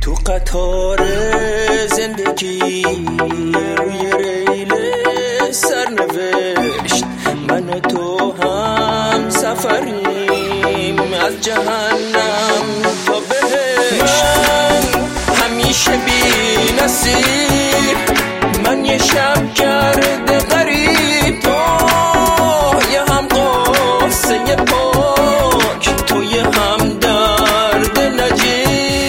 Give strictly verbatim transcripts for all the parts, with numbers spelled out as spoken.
تو قطار زندگی روی ریل سرنوشت من و تو هم سفریم از جهنم تا بهشت. من همیشه بی نصیب، من یه شب کرده غریب، تو یه هم قصه پاک، تو یه هم درد نجیب.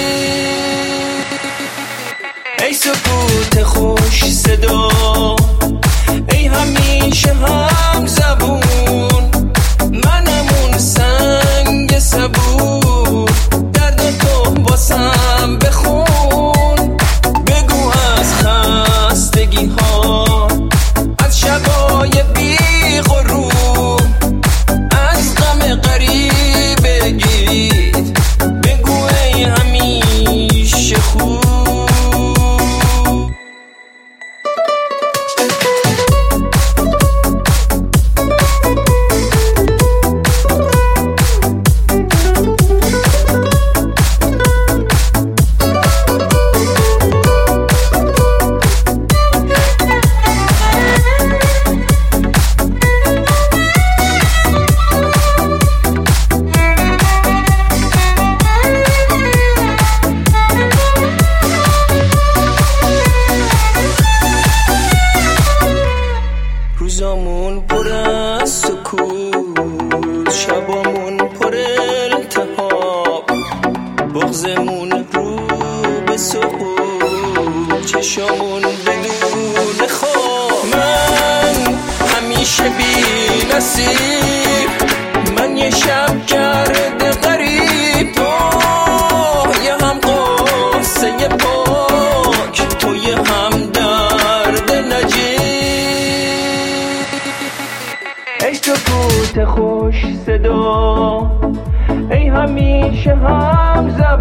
ای سکوت خوش صدا، ای همیشه هم زبون، منمون سنگ صبور، درد تو واسم بخون. بگو از خستگی ها، از شبای بی غروب، از غم غریبگی، بگو ای همیشه خوب. روزامون پر از سکوت، شبامون پر التهاب، بغضمون رو به سقوط، چشامون بدون خواب. من همیشه بی نصیب، من یه شب کرده غریب، تو یه هم قصه پاک، تو یه هم درد نجیب. ای سکوت خوش صدا، ای همیشه هم زبون،